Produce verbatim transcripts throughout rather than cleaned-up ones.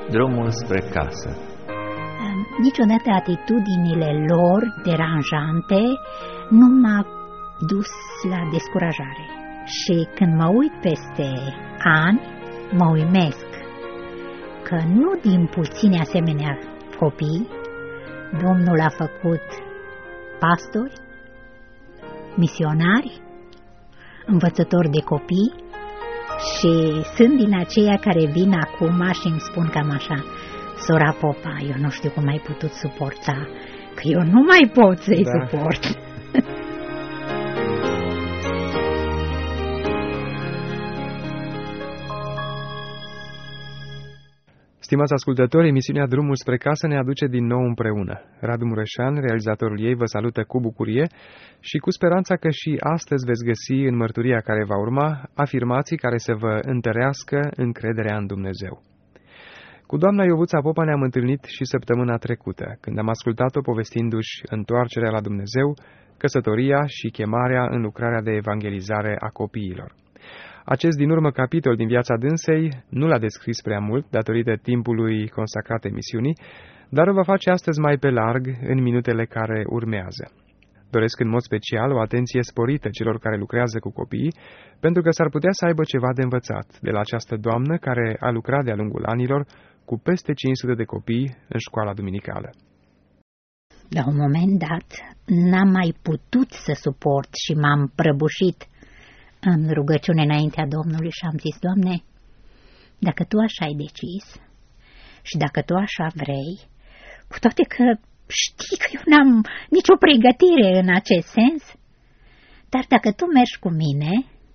Drumul spre casă. Niciodată atitudinile lor deranjante nu m-a dus la descurajare. Și când mă uit peste ani, mă uimesc că nu din puțini asemenea copii Domnul a făcut pastori, misionari, învățători de copii și sunt din aceia care vin acum și îmi spun cam așa: Sora Popa, eu nu știu cum ai putut suporta, că eu nu mai pot să-i da. suport. Stimați ascultători, emisiunea Drumul spre casă ne aduce din nou împreună. Radu Mureșan, realizatorul ei, vă salută cu bucurie și cu speranța că și astăzi veți găsi în mărturia care va urma afirmații care să vă întărească încrederea în Dumnezeu. Cu doamna Iovuța Popa ne-am întâlnit și săptămâna trecută, când am ascultat-o povestindu-și întoarcerea la Dumnezeu, căsătoria și chemarea în lucrarea de evangelizare a copiilor. Acest din urmă capitol din viața dânsei nu l-a descris prea mult, datorită timpului consacrat emisiunii, dar o va face astăzi mai pe larg în minutele care urmează. Doresc în mod special o atenție sporită celor care lucrează cu copiii, pentru că s-ar putea să aibă ceva de învățat de la această doamnă care a lucrat de-a lungul anilor cu peste cinci sute de copii în școala duminicală. La un moment dat n-am mai putut să suport și m-am prăbușit în rugăciune înaintea Domnului și am zis: Doamne, dacă Tu așa ai decis și dacă Tu așa vrei, cu toate că știi că eu n-am nicio pregătire în acest sens, dar dacă Tu mergi cu mine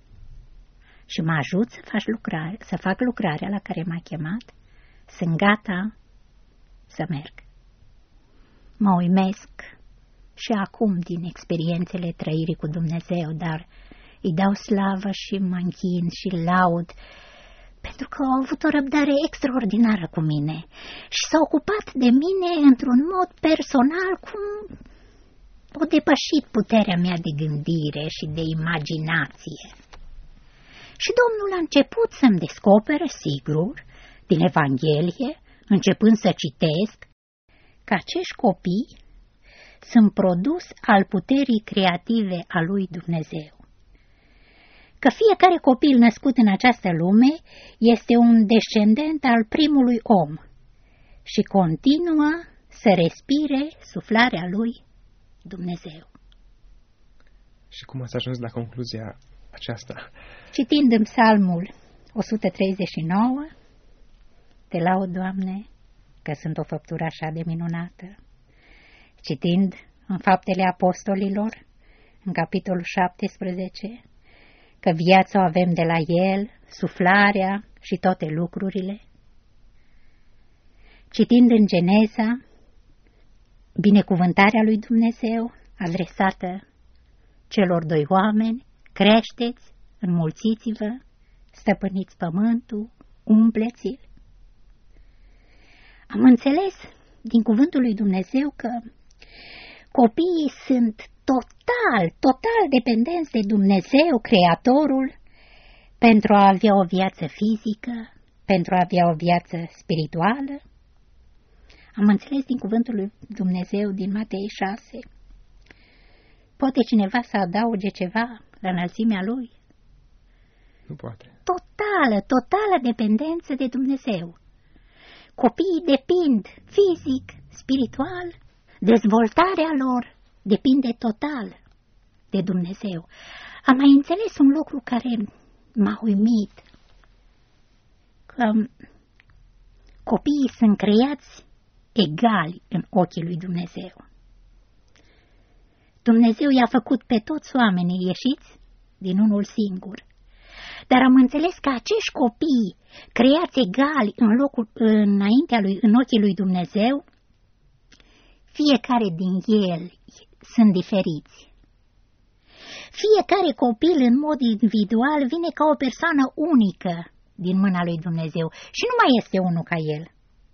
și mă ajut să faci lucrare, să fac lucrarea la care m-a chemat, sunt gata să merg. Mă uimesc și acum din experiențele trăirii cu Dumnezeu, dar îi dau slavă și mă închin și laud, pentru că au avut o răbdare extraordinară cu mine și s-a ocupat de mine într-un mod personal, cum o depășit puterea mea de gândire și de imaginație. Și Domnul a început să-mi descopere, sigur, din Evanghelie, începând să citesc, că acești copii sunt produs al puterii creative a lui Dumnezeu. Că fiecare copil născut în această lume este un descendent al primului om și continuă să respire suflarea lui Dumnezeu. Și cum ați ajuns la concluzia aceasta? Citind în Psalmul o sută treizeci și nouă, Te laud, Doamne, că sunt o făptură așa de minunată. Citind în Faptele Apostolilor, în capitolul șaptesprezece, că viața o avem de la El, suflarea și toate lucrurile. Citind în Geneza, binecuvântarea lui Dumnezeu adresată celor doi oameni: creșteți, înmulțiți-vă, stăpâniți pământul, umpleți-l. Am înțeles din cuvântul lui Dumnezeu că copiii sunt total, total dependenți de Dumnezeu, Creatorul, pentru a avea o viață fizică, pentru a avea o viață spirituală. Am înțeles din cuvântul lui Dumnezeu din Matei șase. Poate cineva să adauge ceva la înălțimea lui? Nu poate. Totală, totală dependență de Dumnezeu. Copiii depind fizic, spiritual, dezvoltarea lor depinde total de Dumnezeu. Am mai înțeles un lucru care m-a uimit, că copiii sunt creați egali în ochii lui Dumnezeu. Dumnezeu i-a făcut pe toți oamenii ieșiți din unul singur, dar am înțeles că acești copii creați egali în locul, înaintea lui, în ochii lui Dumnezeu, fiecare din el sunt diferiți. Fiecare copil în mod individual vine ca o persoană unică din mâna lui Dumnezeu și nu mai este unul ca el.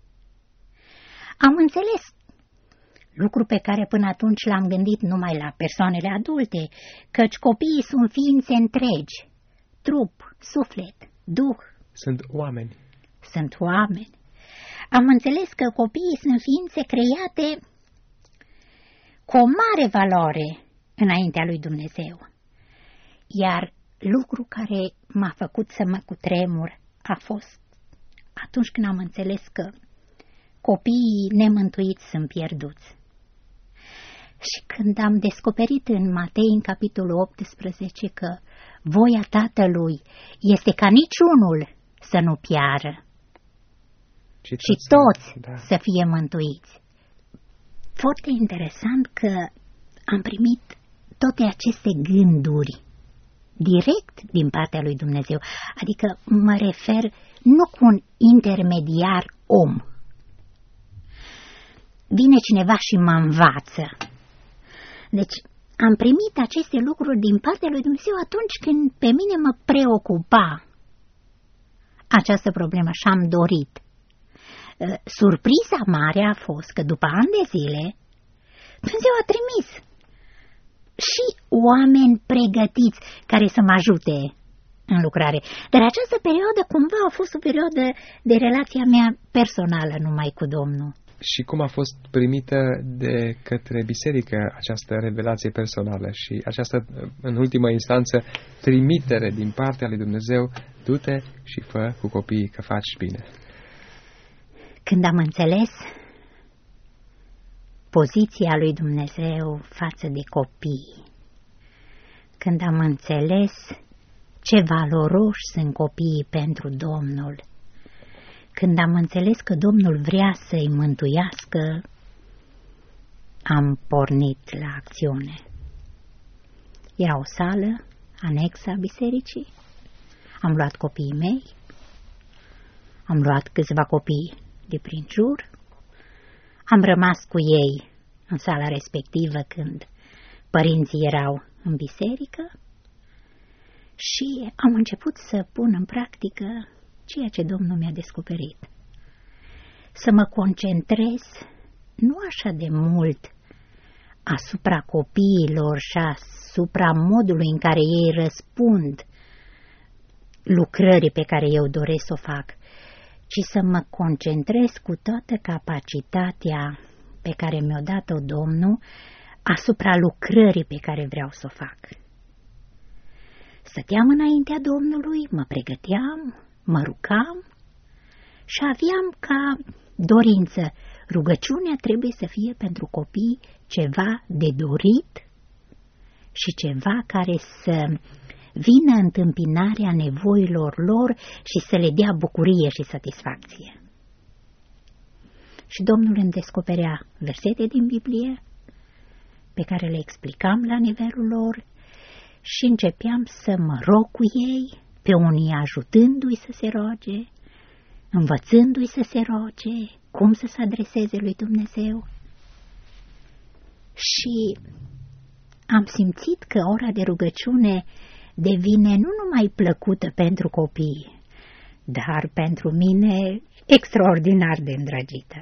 Am înțeles lucru pe care până atunci l-am gândit numai la persoanele adulte, căci copiii sunt ființe întregi, trup, suflet, duh. Sunt oameni. Sunt oameni. am înțeles că copiii sunt ființe create cu o mare valoare înaintea lui Dumnezeu. Iar lucru care m-a făcut să mă cutremur a fost atunci când am înțeles că copiii nemântuiți sunt pierduți. Și când am descoperit în Matei, în capitolul optsprezece, că voia Tatălui este ca niciunul să nu piară și toți, și toți da. să fie mântuiți. Foarte interesant că am primit toate aceste gânduri direct din partea lui Dumnezeu, adică mă refer nu cu un intermediar om. Vine cineva și mă învață. Deci am primit aceste lucruri din partea lui Dumnezeu atunci când pe mine mă preocupa această problemă și am dorit. Surpriza mare a fost că după ani de zile Dumnezeu a trimis și oameni pregătiți care să mă ajute în lucrare. Dar această perioadă cumva a fost o perioadă de relația mea personală numai cu Domnul. Și cum a fost primită de către biserică această revelație personală și această, în ultimă instanță, trimitere din partea lui Dumnezeu, du-te și fă cu copiii că faci bine? Când am înțeles poziția lui Dumnezeu față de copii, când am înțeles ce valoroși sunt copiii pentru Domnul, când am înțeles că Domnul vrea să-i mântuiască, am pornit la acțiune. Era o sală anexă a bisericii, am luat copiii mei, am luat câțiva copii de prin jur, am rămas cu ei în sala respectivă când părinții erau în biserică și am început să pun în practică ceea ce Domnul mi-a descoperit. Să mă concentrez nu așa de mult asupra copiilor și asupra modului în care ei răspund lucrării pe care eu doresc să o fac, ci să mă concentrez cu toată capacitatea pe care mi-a dat-o Domnul asupra lucrării pe care vreau să o fac. Stăteam înaintea Domnului, mă pregăteam, mă rugam și aveam ca dorință, rugăciunea trebuie să fie pentru copii ceva de dorit și ceva care să vină întâmpinarea nevoilor lor și să le dea bucurie și satisfacție. Și Domnul îmi descoperea versete din Biblie pe care le explicam la nivelul lor și începeam să mă rog cu ei, pe unii ajutându-i să se roage, învățându-i să se roage, cum să se adreseze lui Dumnezeu. Și am simțit că ora de rugăciune devine nu numai plăcută pentru copii, dar pentru mine extraordinar de îndrăgită.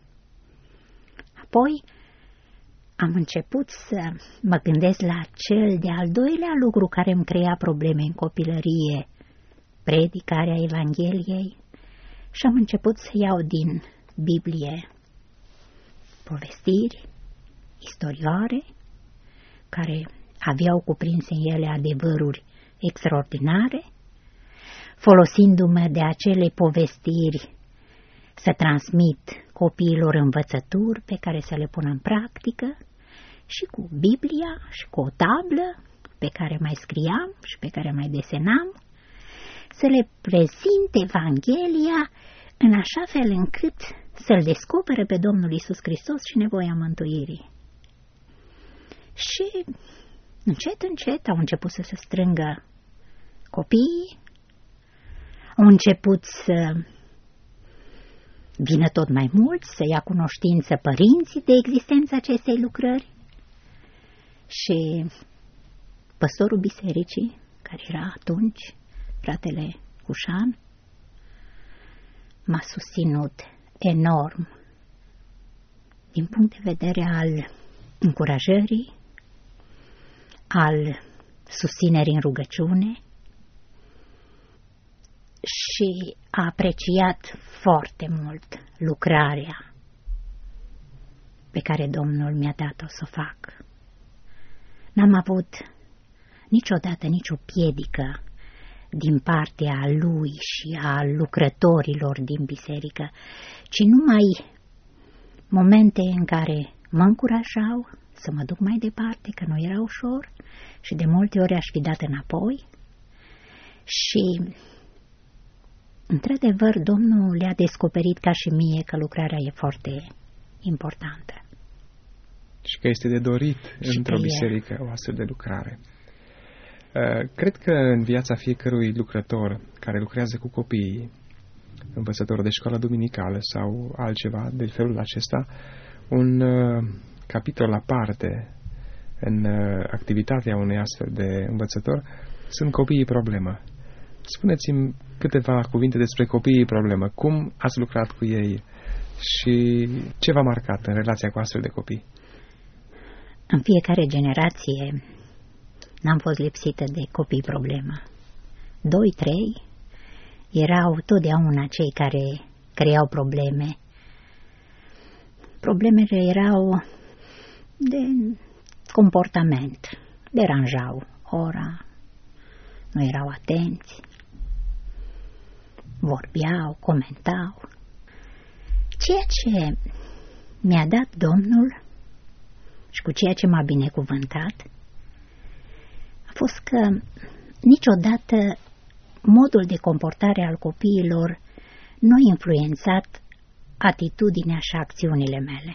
Apoi am început să mă gândesc la cel de-al doilea lucru care îmi crea probleme în copilărie, predicarea Evangheliei, și am început să iau din Biblie povestiri, istorioare, care aveau cuprins în ele adevăruri extraordinare, folosindu-mă de acele povestiri să transmit copiilor învățături pe care să le pun în practică și cu Biblia și cu o tablă pe care mai scriam și pe care mai desenam, să le prezint Evanghelia în așa fel încât să-L descopere pe Domnul Iisus Hristos și nevoia mântuirii. Și încet, încet au început să se strângă copiii, au început să vină tot mai mulți, să ia cunoștință părinții de existența acestei lucrări și păstorul bisericii, care era atunci fratele Cușan, m-a susținut enorm din punct de vedere al încurajării, al susținerii în rugăciune, și a apreciat foarte mult lucrarea pe care Domnul mi-a dat-o să o fac. N-am avut niciodată nicio piedică din partea lui și a lucrătorilor din biserică, ci numai momente în care mă încurajau să mă duc mai departe, că nu era ușor și de multe ori aș fi dat înapoi. Și, într-adevăr, Domnul le-a descoperit ca și mie că lucrarea e foarte importantă. Și că este de dorit și într-o biserică e. o astfel de lucrare. Cred că în viața fiecărui lucrător care lucrează cu copiii, învățător de școală duminicală sau altceva de felul acesta, un uh, capitol aparte în uh, activitatea unui astfel de învățător sunt copiii problemă. Spuneți-mi câteva cuvinte despre copiii problemă. Cum ați lucrat cu ei și ce v-a marcat în relația cu astfel de copii? În fiecare generație n-am fost lipsită de copii problemă. Doi, trei erau totdeauna cei care creau probleme. Problemele erau de comportament, deranjau ora, nu erau atenți, vorbeau, comentau. Ceea ce mi-a dat Domnul și cu ceea ce m-a binecuvântat a fost că niciodată modul de comportare al copiilor nu a influențat atitudinea și acțiunile mele.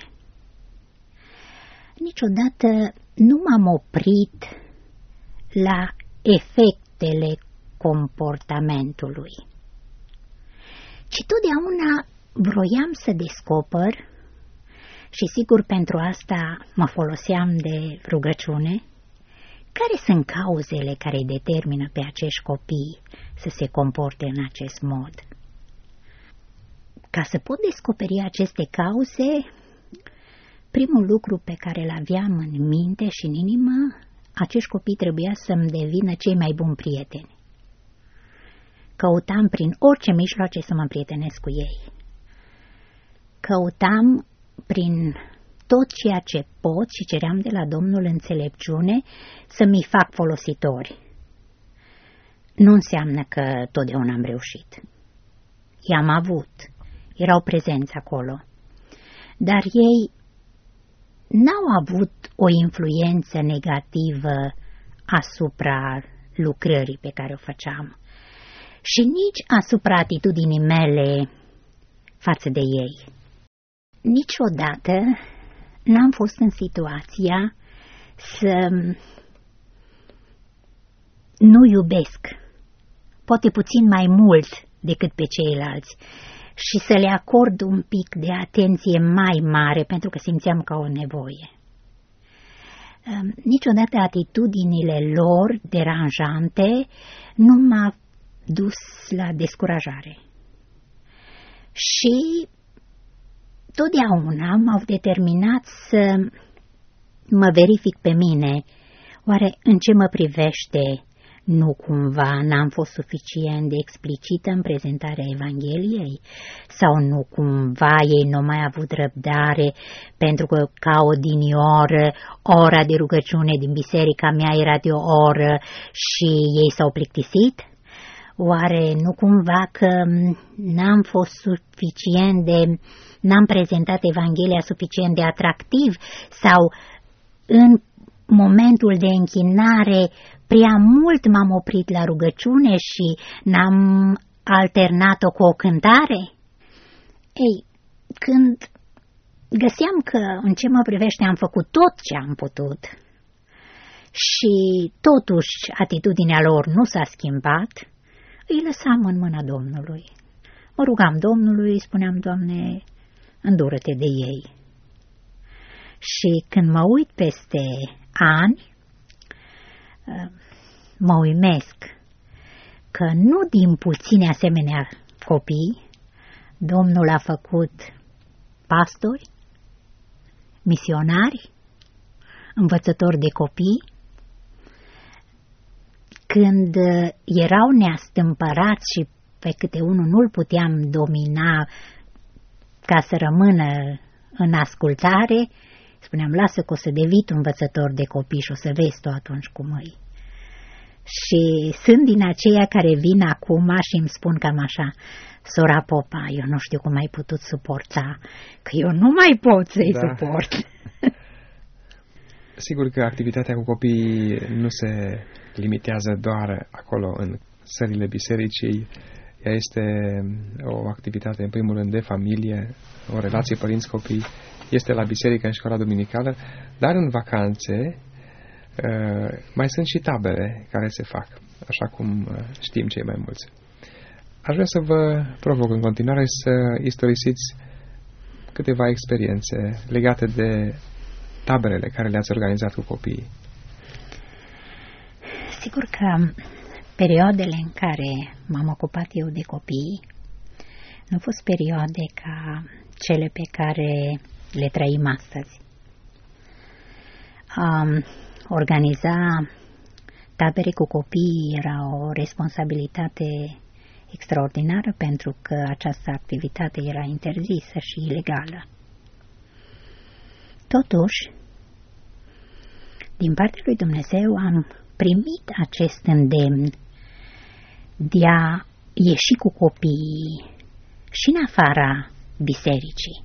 Niciodată nu m-am oprit la efectele comportamentului, ci totdeauna vroiam să descoper și sigur pentru asta mă foloseam de rugăciune, care sunt cauzele care îi determină pe acești copii să se comporte în acest mod. Ca să pot descoperi aceste cauze, primul lucru pe care îl aveam în minte și în inimă, acești copii trebuia să-mi devină cei mai buni prieteni. Căutam prin orice mijloace să mă împrietenesc cu ei. Căutam prin tot ceea ce pot și ceream de la Domnul înțelepciune să mi fac folositori. Nu înseamnă că totdeauna am reușit. I-am avut, erau prezenți acolo, dar ei n-au avut o influență negativă asupra lucrării pe care o făceam și nici asupra atitudinii mele față de ei. Niciodată n-am fost în situația să nu iubesc, poate puțin mai mult decât pe ceilalți, și să le acord un pic de atenție mai mare pentru că simțeam că au nevoie. Niciodată atitudinile lor deranjante nu m-a dus la descurajare. Și totdeauna m-au determinat să mă verific pe mine, oare în ce mă privește nu cumva n-am fost suficient de explicită în prezentarea Evangheliei? Sau nu cumva ei nu mai avut răbdare pentru că ca odinioară ora de rugăciune din biserica mea era de o oră și ei s-au plictisit? Oare nu cumva că n-am fost suficient de... n-am prezentat Evanghelia suficient de atractiv sau în momentul de închinare prea mult m-am oprit la rugăciune și n-am alternat-o cu o cântare? Ei, când găseam că în ce mă privește am făcut tot ce am putut și totuși atitudinea lor nu s-a schimbat, îi lăsam în mâna Domnului. Mă rugam Domnului, spuneam, Doamne, îndură-te de ei. Și când mă uit peste ani, mă uimesc că nu din puține asemenea copii Domnul a făcut pastori, misionari, învățători de copii. Când erau neastâmpărați și pe câte unul nu-l puteam domina ca să rămână în ascultare, spuneam, lasă că o să devii tu învățător de copii și o să vezi tu atunci cum îi. Și sunt din aceia care vin acum și îmi spun cam așa, sora Popa, eu nu știu cum ai putut suporta, că eu nu mai pot să-i da. suport. Sigur că activitatea cu copiii nu se limitează doar acolo în sălile bisericii. Ea este o activitate în primul rând de familie, o relație părinți-copii, este la biserică, în școala duminicală, dar în vacanțe mai sunt și tabere care se fac, așa cum știm cei mai mulți. Aș vrea să vă provoc în continuare să istorisiți câteva experiențe legate de taberele care le-ați organizat cu copiii. Sigur că perioadele în care m-am ocupat eu de copii nu au fost perioade ca cele pe care le trăim astăzi. Um, organiza tabere cu copii era o responsabilitate extraordinară pentru că această activitate era interzisă și ilegală. Totuși, din partea lui Dumnezeu am primit acest îndemn de a ieși cu copiii și în afara bisericii.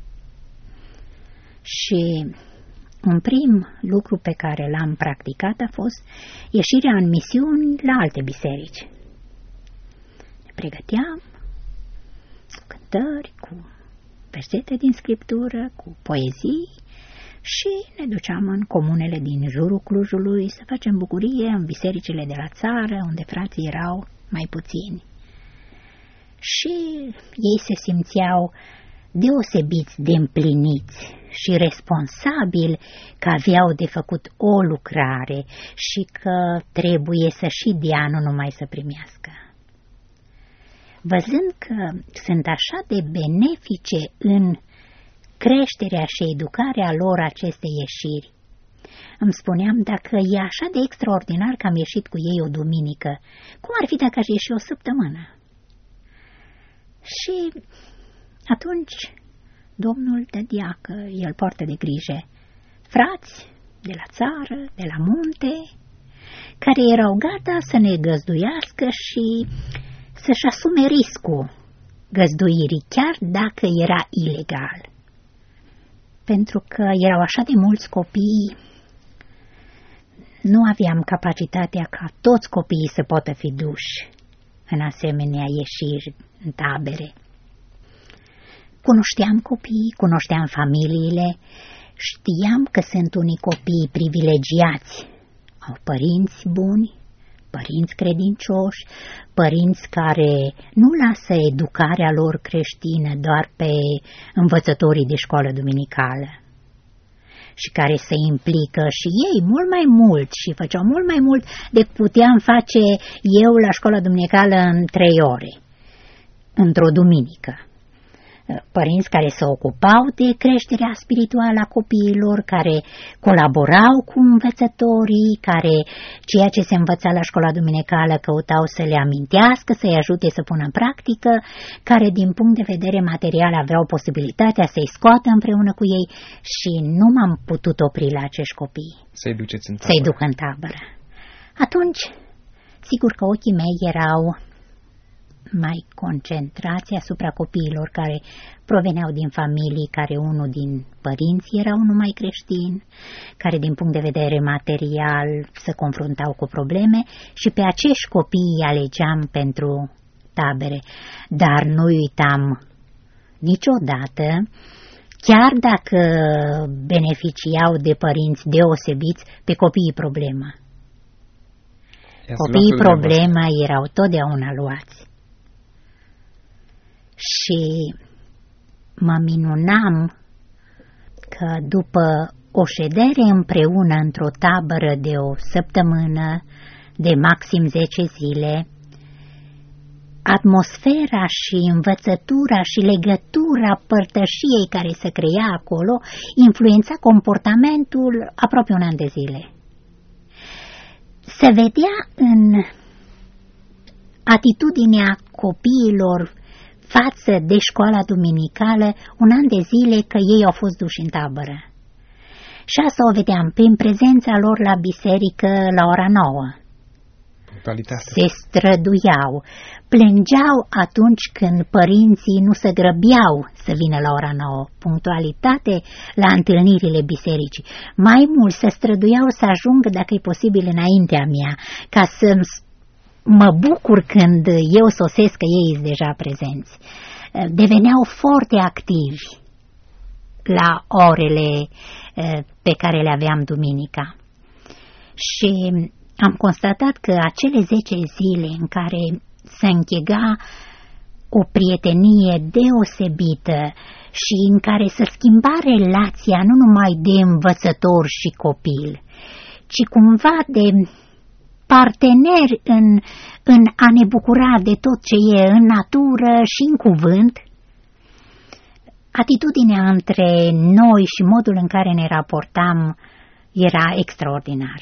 Și un prim lucru pe care l-am practicat a fost ieșirea în misiuni la alte biserici. Ne pregăteam cu cântări, cu versete din Scriptură, cu poezii și ne duceam în comunele din jurul Clujului să facem bucurie în bisericile de la țară, unde frații erau mai puțini. Și ei se simțeau deosebiți de împliniți și responsabili că aveau de făcut o lucrare și că trebuie să și dea, nu numai să primească. Văzând că sunt așa de benefice în creșterea și educarea lor aceste ieșiri, îmi spuneam, dacă e așa de extraordinar că am ieșit cu ei o duminică, cum ar fi dacă aș ieși o săptămână? Și atunci Domnul dădea că el poartă de grijă frați de la țară, de la munte, care erau gata să ne găzduiască și să-și asume riscul găzduirii, chiar dacă era ilegal. Pentru că erau așa de mulți copii, nu aveam capacitatea ca toți copiii să poată fi duși în asemenea ieșiri în tabere. Cunoșteam copiii, cunoșteam familiile, știam că sunt unii copii privilegiați, au părinți buni, părinți credincioși, părinți care nu lasă educarea lor creștină doar pe învățătorii de școală duminicală și care se implică și ei mult mai mult și făceau mult mai mult decât puteam face eu la școala duminicală în trei ore, într-o duminică. Părinți care se ocupau de creșterea spirituală a copiilor, care colaborau cu învățătorii, care ceea ce se învăța la școala duminicală căutau să le amintească, să-i ajute să pună în practică, care din punct de vedere material aveau posibilitatea să-i scoată împreună cu ei și nu m-am putut opri la acești copii. Să-i duceți în tabără. Să-i duc în tabără. Atunci, sigur că ochii mei erau mai concentrați asupra copiilor care proveneau din familii, care unul din părinți erau numai creștini, care din punct de vedere material se confruntau cu probleme și pe acești copii îi alegeam pentru tabere. Dar nu uitam niciodată, chiar dacă beneficiau de părinți deosebiți, pe copiii problema. Copiii problema erau totdeauna luați. Și mă minunam că după o ședere împreună într-o tabără de o săptămână, de maxim zece zile, atmosfera și învățătura și legătura părtășiei care se crea acolo influența comportamentul aproape un an de zile. Se vedea în atitudinea copiilor față de școala duminicală un an de zile că ei au fost duși în tabără. Și asta o vedeam prin prezența lor la biserică la ora nouă. Se străduiau, plângeau atunci când părinții nu se grăbeau să vină la ora nouă, punctualitate la întâlnirile bisericii. Mai mult se străduiau să ajungă, dacă e posibil, înaintea mea, ca să mă bucur când eu sosesc că ei sunt deja prezenți. Deveneau foarte activi la orele pe care le aveam duminica. Și am constatat că acele zece zile în care se închega o prietenie deosebită și în care se schimba relația nu numai de învățător și copil, ci cumva de parteneri în, în a ne bucura de tot ce e în natură și în cuvânt, atitudinea între noi și modul în care ne raportam era extraordinar.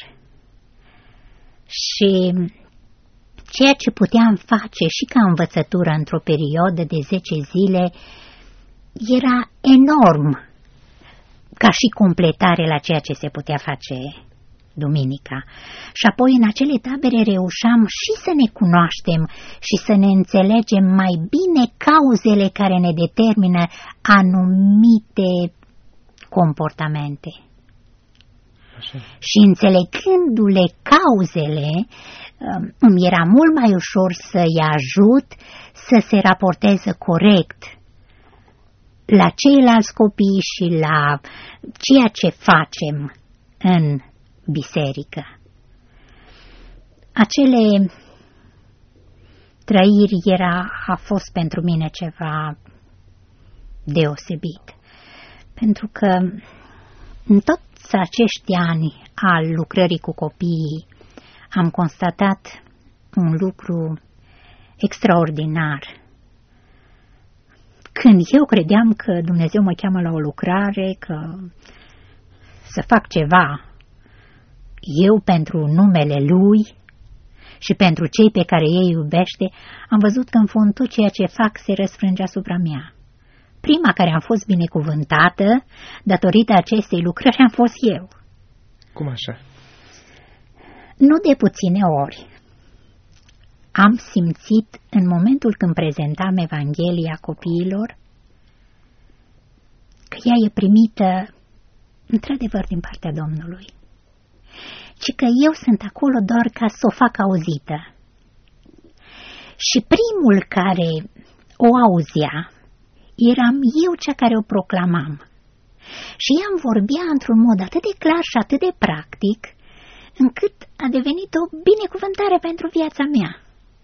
Și ceea ce puteam face și ca învățătură într-o perioadă de zece zile era enorm ca și completare la ceea ce se putea face duminica. Și apoi în acele tabere reușeam și să ne cunoaștem și să ne înțelegem mai bine cauzele care ne determină anumite comportamente. Așa. Și înțelegându-le cauzele, îmi era mult mai ușor să-i ajut să se raporteze corect la ceilalți copii și la ceea ce facem în biserică. Acele trăiri era, a fost pentru mine ceva deosebit, pentru că în toți acești ani al lucrării cu copiii am constatat un lucru extraordinar. Când eu credeam că Dumnezeu mă cheamă la o lucrare, că să fac ceva eu pentru numele Lui și pentru cei pe care ei iubește, am văzut că în fond tot ceea ce fac se răsfrânge asupra mea. Prima care am fost binecuvântată, datorită acestei lucrări, am fost eu. Cum așa? Nu de puține ori am simțit în momentul când prezentam Evanghelia copiilor că ea e primită într-adevăr din partea Domnului, ci că eu sunt acolo doar ca să o fac auzită. Și primul care o auzea eram eu cea care o proclamam. Și ea îmi vorbea într-un mod atât de clar și atât de practic, încât a devenit o binecuvântare pentru viața mea.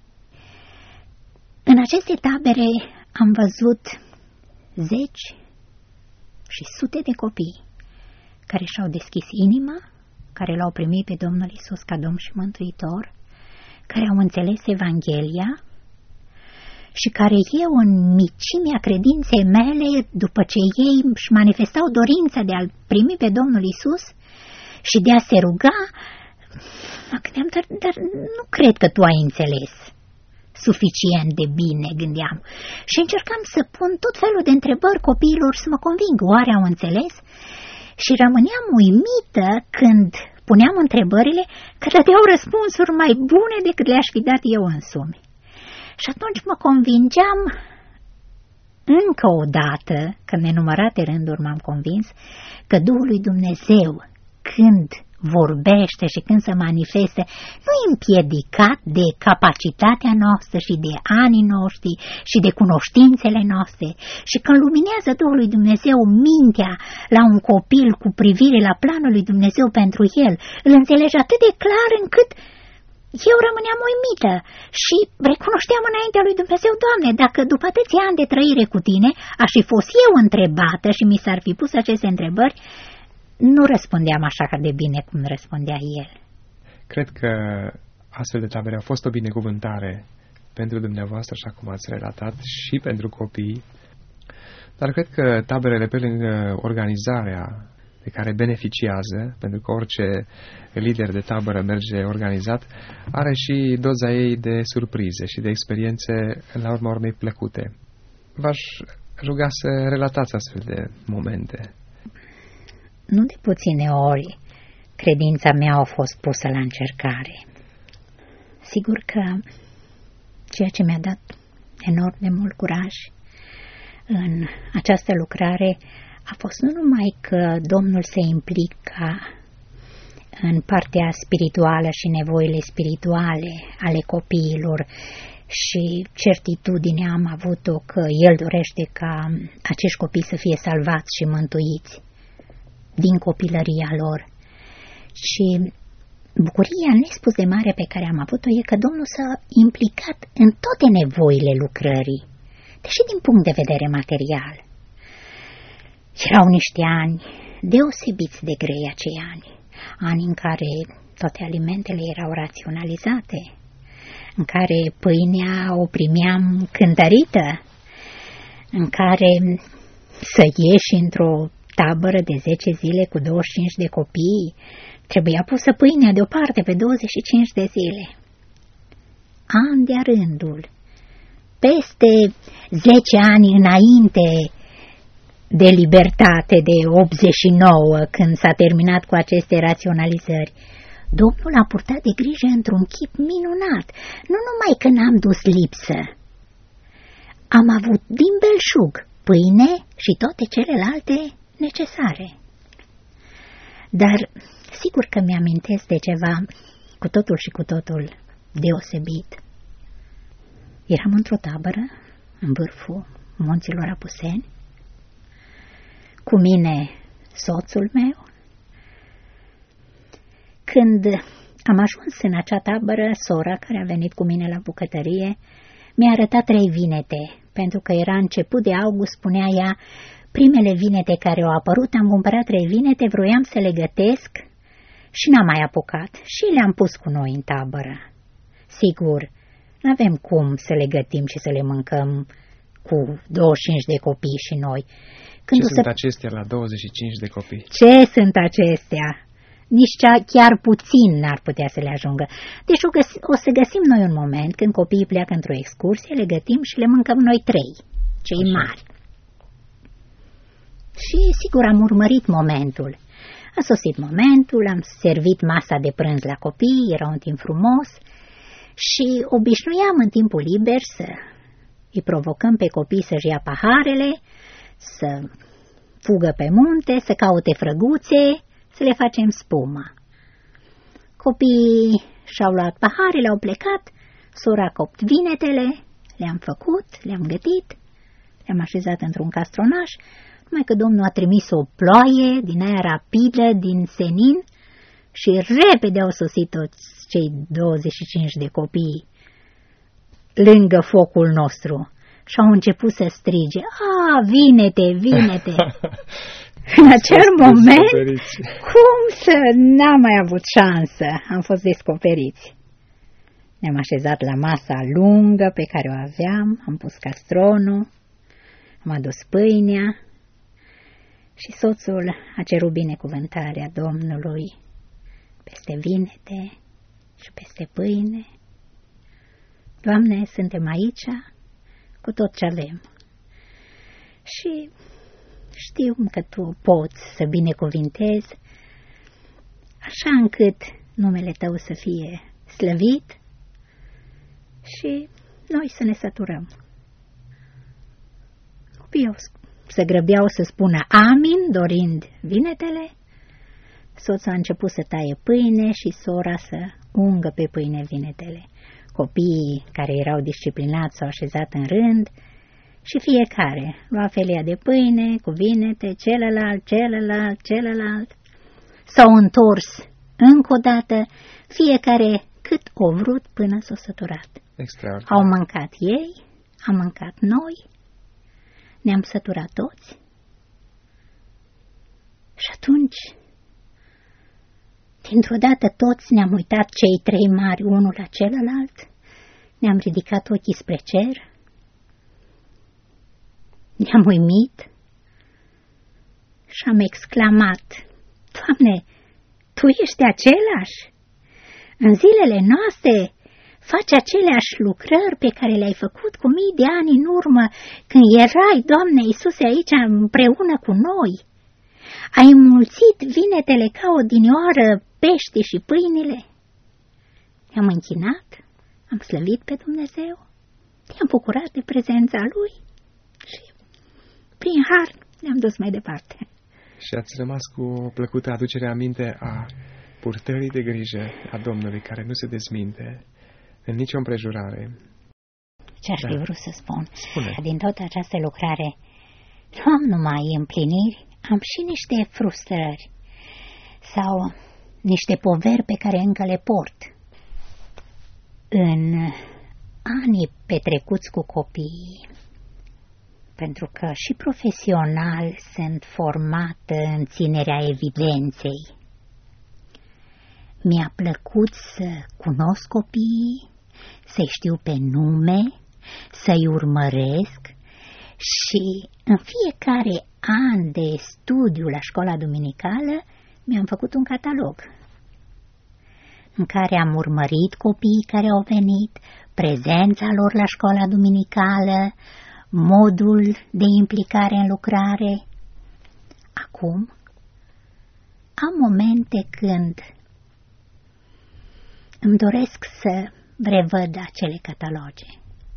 În aceste tabere am văzut zeci și sute de copii care și-au deschis inima, care l-au primit pe Domnul Iisus ca Domn și Mântuitor, care au înțeles Evanghelia și care eu, în micimea credinței mele, după ce ei își manifestau dorința de a-L primi pe Domnul Iisus și de a se ruga, mă gândeam, dar, dar nu cred că tu ai înțeles suficient de bine, gândeam. Și încercam să pun tot felul de întrebări copiilor să mă conving, oare au înțeles? Și rămâneam uimită când puneam întrebările că dădeau răspunsuri mai bune decât le-aș fi dat eu însumi. Și atunci mă convingeam încă o dată, că în nenumărate rânduri m-am convins, că Duhul lui Dumnezeu, când vorbește și când se manifeste, nu e împiedicat de capacitatea noastră și de anii noștri și de cunoștințele noastre, și când luminează Duhul lui Dumnezeu mintea la un copil cu privire la planul lui Dumnezeu pentru el, îl înțelege atât de clar încât eu rămâneam uimită și recunoșteam înaintea lui Dumnezeu: Doamne, dacă după atâția ani de trăire cu tine aș fi fost eu întrebată și mi s-ar fi pus aceste întrebări, nu răspundeam așa de bine cum răspundea el. Cred că astfel de tabere au fost o binecuvântare pentru dumneavoastră, așa cum ați relatat, și pentru copii, dar cred că taberele, pe lângă organizarea de care beneficiază, pentru că orice lider de tabără merge organizat, are și doza ei de surprize și de experiențe, la urma urmei, plăcute. V-aș ruga să relatați astfel de momente. Nu de puține ori credința mea a fost pusă la încercare. Sigur că ceea ce mi-a dat enorm de mult curaj în această lucrare a fost nu numai că Domnul se implica în partea spirituală și nevoile spirituale ale copiilor și certitudinea am avut-o că El dorește ca acești copii să fie salvați și mântuiți din copilăria lor. Și bucuria nespus de mare pe care am avut-o e că Domnul s-a implicat în toate nevoile lucrării, deși din punct de vedere material. Erau niște ani deosebiți de grei acei ani, ani în care toate alimentele erau raționalizate, în care pâinea o primeam cântărită, în care să ieși într-o tabără de zece zile cu douăzeci și cinci de copii, trebuia pusă pâinea deoparte pe douăzeci și cinci de zile. An de-a rândul, peste zece ani înainte de libertate, de optzeci și nouă, când s-a terminat cu aceste raționalizări, Domnul a purtat de grijă într-un chip minunat, nu numai că n-am dus lipsă. Am avut din belșug pâine și toate celelalte necesare. Dar sigur că mi-amintesc de ceva cu totul și cu totul deosebit. Eram într-o tabără în vârful munților Apuseni, cu mine soțul meu. Când am ajuns în acea tabără, sora care a venit cu mine la bucătărie mi-a arătat trei vinete, pentru că era început de august, spunea ea, primele vinete care au apărut, am cumpărat trei vinete, vroiam să le gătesc și n-am mai apucat și le-am pus cu noi în tabără. Sigur, n-avem cum să le gătim și să le mâncăm cu douăzeci și cinci de copii și noi. Când Ce sunt să... acestea la douăzeci și cinci de copii? Ce sunt acestea? Nici chiar puțin n-ar putea să le ajungă. Deci o, găs- o să găsim noi un moment când copiii pleacă într-o excursie, le gătim și le mâncăm noi trei, cei Așa. mari. Și sigur am urmărit momentul. A sosit momentul, am servit masa de prânz la copii, era un timp frumos și obișnuiam în timpul liber să îi provocăm pe copii să-și ia paharele, să fugă pe munte, să caute frăguțe, să le facem spumă. Copiii și-au luat paharele, au plecat, sora a copt vinetele, le-am făcut, le-am gătit, le-am așezat într-un castronaș, numai că Domnul a trimis o ploaie din aia rapidă, din senin, și repede au sosit toți cei douăzeci și cinci de copii lângă focul nostru și au început să strige, a, vinete, vinete! În acel moment, cum să n-am mai avut șansă, am fost descoperiți. Ne-am așezat la masa lungă pe care o aveam, am pus castronul, am adus pâinea și soțul a cerut binecuvântarea Domnului peste vinete și peste pâine. Doamne, suntem aici cu tot ce avem și știu că Tu poți să binecuvintezi așa încât numele Tău să fie slăvit și noi să ne săturăm. Copiii se grăbeau să spună amin, dorind vinetele. Soțul a început să taie pâine și sora să ungă pe pâine vinetele. Copiii care erau disciplinați s-au așezat în rând și fiecare lua felia de pâine cu vinete, celălalt, celălalt, celălalt. S-au întors încă o dată, fiecare cât o vrut până s-o săturat. Au mâncat ei, am mâncat noi, ne-am săturat toți și atunci, dintr-o dată toți ne-am uitat cei trei mari unul la celălalt, ne-am ridicat ochii spre cer, ne-am uimit și am exclamat Doamne, Tu ești același? În zilele noastre faci aceleași lucrări pe care le-ai făcut cu mii de ani în urmă, când erai, Doamne Iisuse, aici împreună cu noi. Ai înmulțit vinetele ca odinioară, pește și pâinile. Ne-am închinat, am slăvit pe Dumnezeu, ne-am bucurat de prezența Lui și prin har ne-am dus mai departe. Și ați rămas cu o plăcută aducere aminte a purtării de grijă a Domnului, care nu se dezminte în nicio împrejurare. Ce-aș da. fi vrut să spun? Spune. Din toată această lucrare nu am numai împliniri, am și niște frustrări sau niște poveri pe care încă le port. În anii petrecuți cu copiii, pentru că și profesional sunt formată în ținerea evidenței, mi-a plăcut să cunosc copiii, să-i știu pe nume, să-i urmăresc și în fiecare an de studiu la școala duminicală mi-am făcut un catalog în care am urmărit copiii care au venit, prezența lor la școala duminicală, modul de implicare în lucrare. Acum am momente când îmi doresc să revăd acele cataloge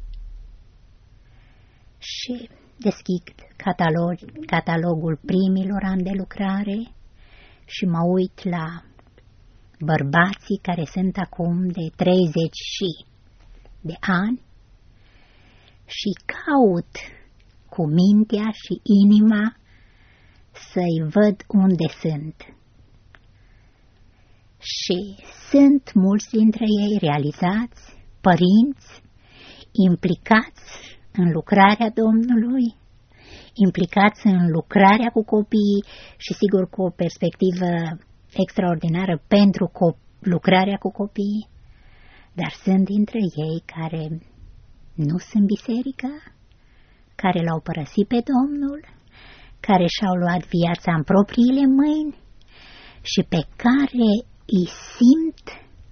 și deschid catalog, catalogul primilor ani de lucrare și mă uit la bărbații care sunt acum de treizeci și de ani și caut cu mintea și inima să-i văd unde sunt. Și sunt mulți dintre ei realizați, părinți, implicați în lucrarea Domnului, implicați în lucrarea cu copiii și sigur cu o perspectivă extraordinară pentru lucrarea cu copiii, dar sunt dintre ei care nu sunt biserică, care l-au părăsit pe Domnul, care și-au luat viața în propriile mâini și pe care îi simt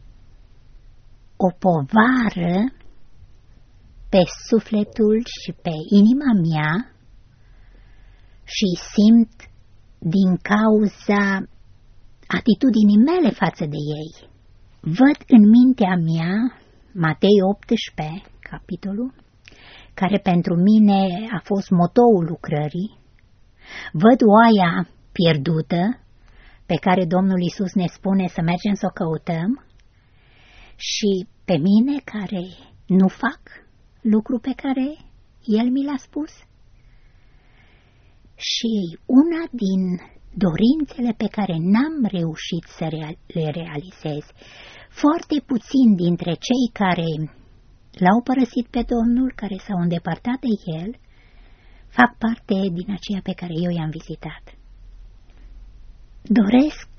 o povară pe sufletul și pe inima mea și îi simt din cauza atitudinii mele față de ei. Văd în mintea mea Matei optsprezece, capitolul, care pentru mine a fost motoul lucrării. Văd oaia pierdută, pe care Domnul Iisus ne spune să mergem să o căutăm, și pe mine care nu fac lucru pe care El mi l-a spus. Și una din dorințele pe care n-am reușit să le realizez, foarte puțini dintre cei care l-au părăsit pe Domnul, care s-au îndepărtat de El, fac parte din aceea pe care eu i-am vizitat. Doresc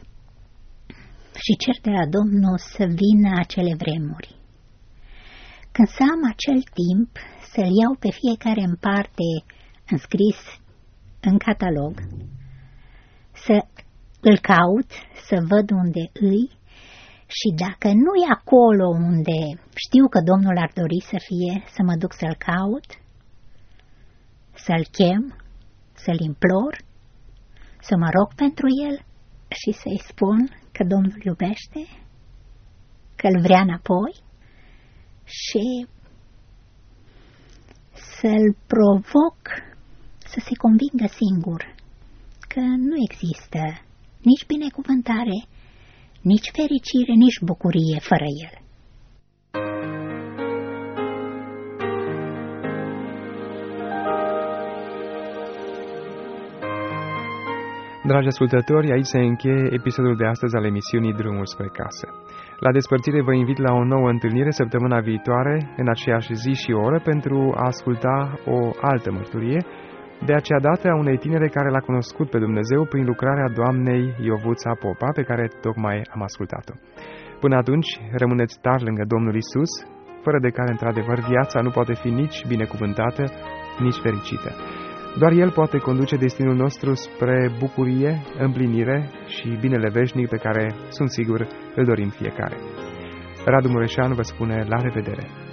și cer de la Domnul să vină acele vremuri, când să am acel timp să-L iau pe fiecare în parte înscris în catalog, să îl caut, să văd unde îi, și dacă nu e acolo unde știu că Domnul ar dori să fie, să mă duc să-l caut, să-l chem, să-l implor, să mă rog pentru el și să-i spun că Domnul iubește, că îl vrea înapoi și să-l provoc să se convingă singur că nu există nici binecuvântare, nici fericire, nici bucurie fără el. Dragi ascultători, aici se încheie episodul de astăzi al emisiunii Drumul spre casă. La despărțire vă invit la o nouă întâlnire săptămâna viitoare, în aceeași zi și oră, pentru a asculta o altă mărturie, de aceea dată a unei tinere care l-a cunoscut pe Dumnezeu prin lucrarea doamnei Iovuța Popa, pe care tocmai am ascultat-o. Până atunci, rămâneți tari lângă Domnul Isus, fără de care, într-adevăr, viața nu poate fi nici binecuvântată, nici fericită. Doar El poate conduce destinul nostru spre bucurie, împlinire și binele veșnic pe care, sunt sigur, îl dorim fiecare. Radu Mureșan vă spune la revedere!